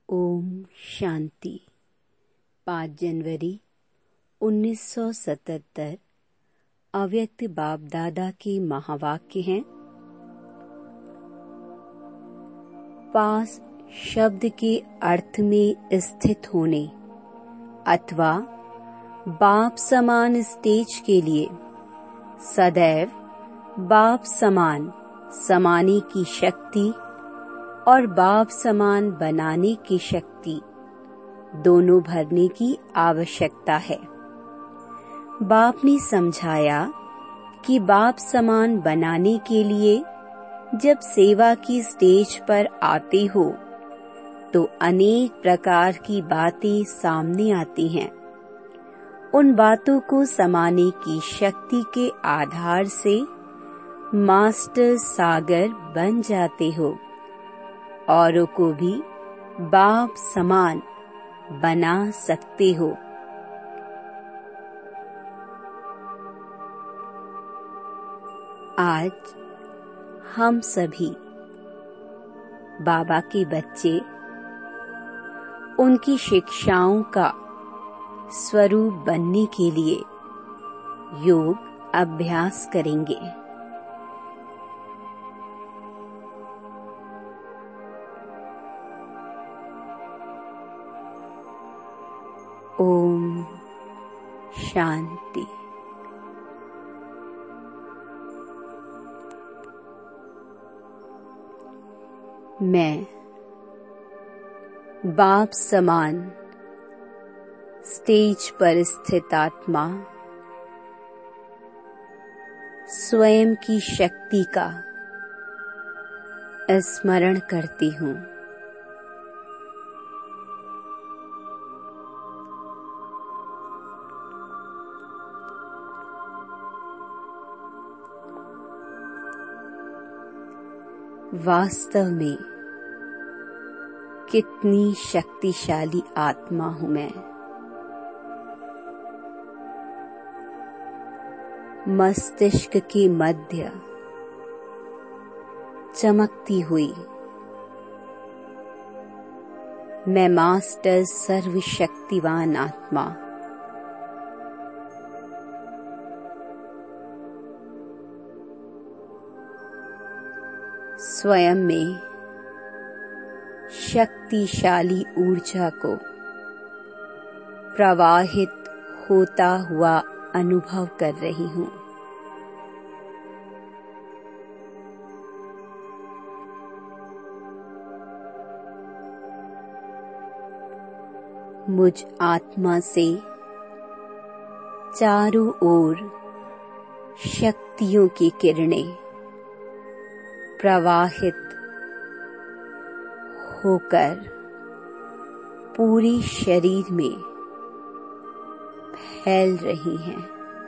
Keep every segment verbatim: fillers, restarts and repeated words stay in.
ओम शांति। पाँच जनवरी उन्नीस सौ सतहत्तर। अव्यक्त बाप दादा के महावाक्य हैं। पास शब्द के अर्थ में स्थित होने अथवा बाप समान स्टेज के लिए सदैव बाप समान समाने की शक्ति और बाप समान बनाने की शक्ति दोनों भरने की आवश्यकता है। बाप ने समझाया कि बाप समान बनाने के लिए जब सेवा की स्टेज पर आते हो तो अनेक प्रकार की बातें सामने आती हैं। उन बातों को समाने की शक्ति के आधार से मास्टर सागर बन जाते हो, औरों को भी बाप समान बना सकते हो। आज हम सभी बाबा के बच्चे उनकी शिक्षाओं का स्वरूप बनने के लिए योग अभ्यास करेंगे। ओम शांति। मैं बाप समान स्टेज पर स्थित आत्मा स्वयं की शक्ति का स्मरण करती हूँ। वास्तव में कितनी शक्तिशाली आत्मा हूँ मैं। मस्तिष्क के मध्य चमकती हुई मैं मास्टर सर्वशक्तिवान आत्मा स्वयं में शक्तिशाली ऊर्जा को प्रवाहित होता हुआ अनुभव कर रही हूँ। मुझ आत्मा से चारों ओर शक्तियों की किरणें प्रवाहित होकर पूरे शरीर में फैल रही हैं।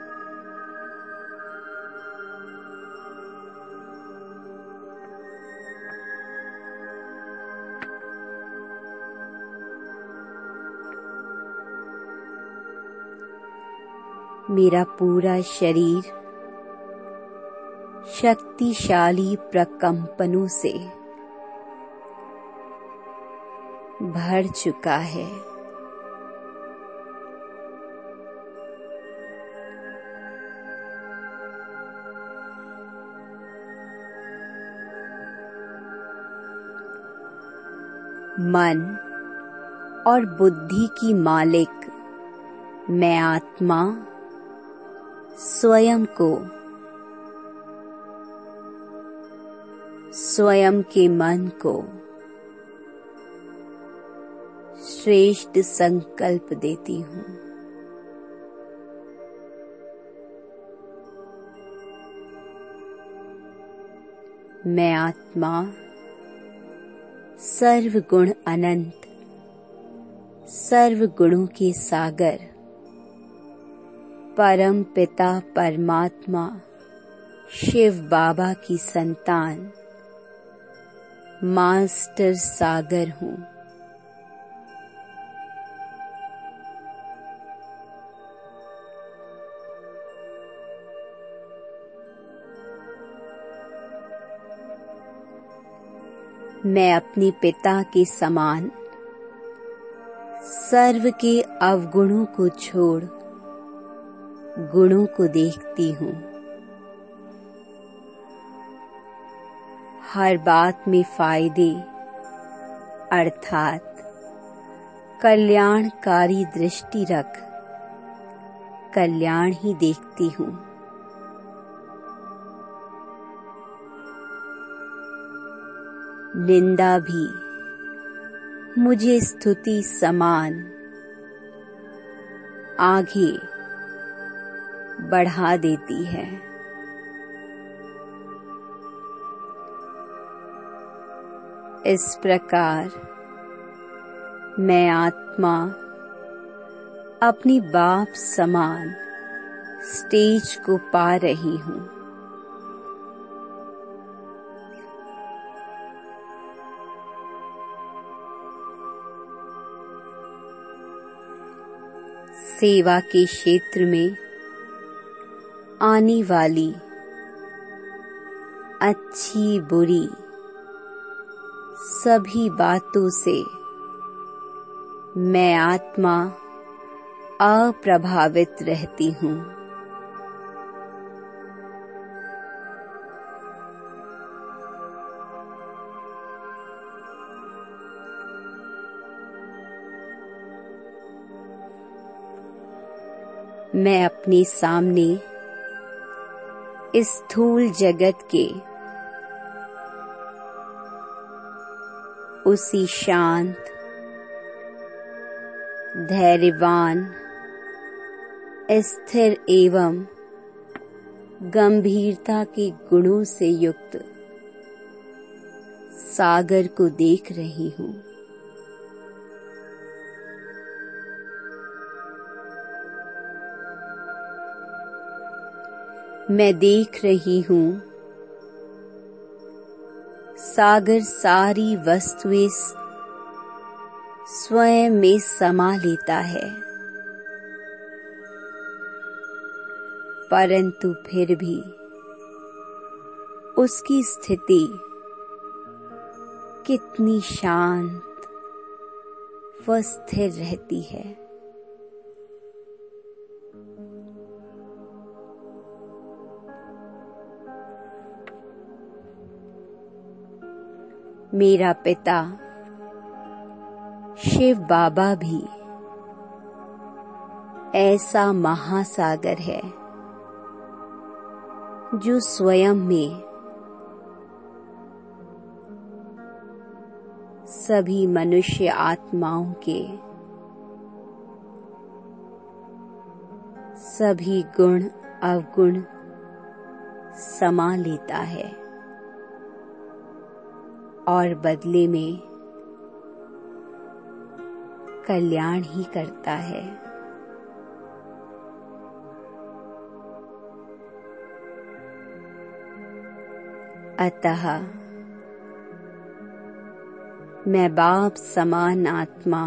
मेरा पूरा शरीर शक्तिशाली प्रकंपनों से भर चुका है। मन और बुद्धि की मालिक मैं आत्मा स्वयं को स्वयं के मन को श्रेष्ठ संकल्प देती हूँ। मैं आत्मा सर्व गुण अनंत सर्व गुणों के सागर परम पिता परमात्मा शिव बाबा की संतान मास्टर सागर हूँ। मैं अपने पिता के समान सर्व के अवगुणों को छोड़ गुणों को देखती हूँ। हर बात में फायदे अर्थात कल्याणकारी दृष्टि रख कल्याण ही देखती हूँ। निंदा भी मुझे स्तुति समान आगे बढ़ा देती है। इस प्रकार मैं आत्मा अपनी बाप समान स्टेज को पा रही हूँ। सेवा के क्षेत्र में आने वाली अच्छी बुरी सभी बातों से मैं आत्मा अप्रभावित रहती हूँ। मैं अपने सामने इस स्थूल जगत के उसी शांत, धैर्यवान, स्थिर एवं गंभीरता के गुणों से युक्त सागर को देख रही हूँ। मैं देख रही हूँ सागर सारी वस्तुएं स्वयं में समा लेता है, परंतु फिर भी उसकी स्थिति कितनी शांत व स्थिर रहती है। मेरा पिता शिव बाबा भी ऐसा महासागर है जो स्वयं में सभी मनुष्य आत्माओं के सभी गुण अवगुण समा लेता है और बदले में कल्याण ही करता है। अतः मैं बाप समान आत्मा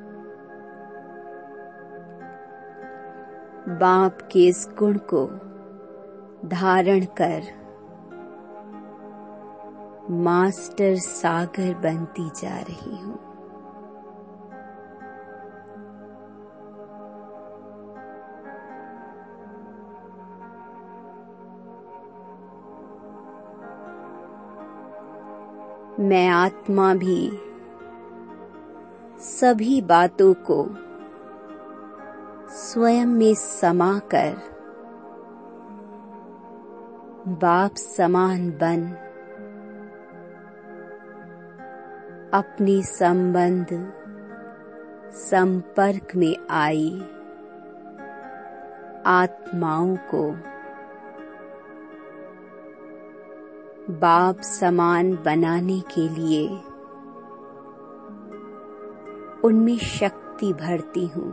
बाप के इस गुण को धारण कर मास्टर सागर बनती जा रही हूँ। मैं आत्मा भी सभी बातों को स्वयं में समाकर बाप समान बन अपने संबंध संपर्क में आई आत्माओं को बाप समान बनाने के लिए उनमें शक्ति भरती हूँ।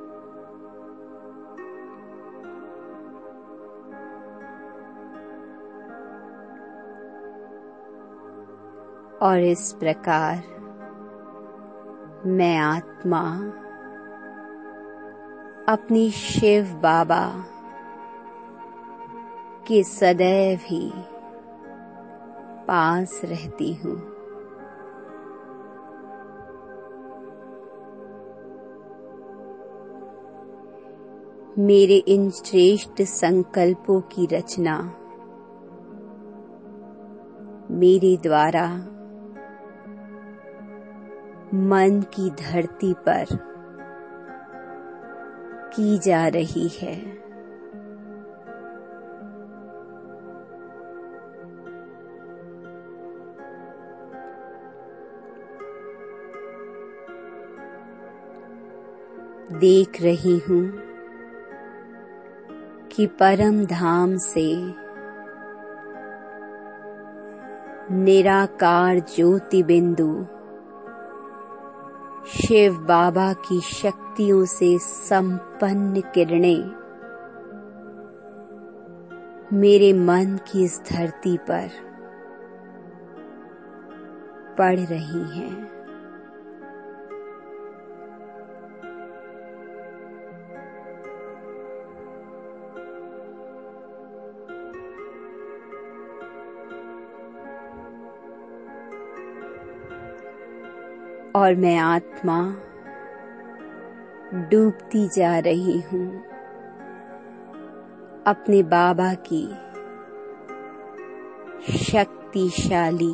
और इस प्रकार मैं आत्मा अपनी शिव बाबा के सदैव ही पास रहती हूँ। मेरे इन श्रेष्ठ संकल्पों की रचना मेरे द्वारा मन की धरती पर की जा रही है। देख रही हूँ कि परम धाम से निराकार ज्योति बिंदु शिव बाबा की शक्तियों से संपन्न किरणें मेरे मन की इस धरती पर पड़ रही हैं। और मैं आत्मा डूबती जा रही हूँ अपने बाबा की शक्तिशाली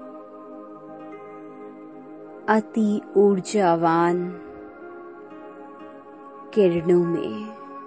अति ऊर्जावान किरणों में।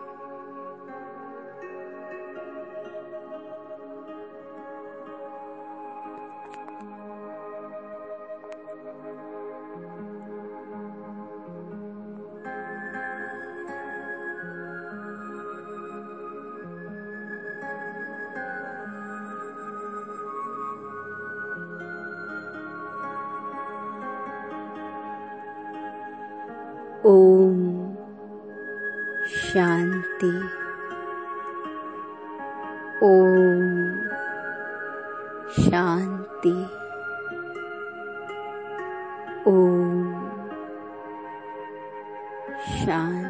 ओम शांति। ओम शांति। ओम शांति।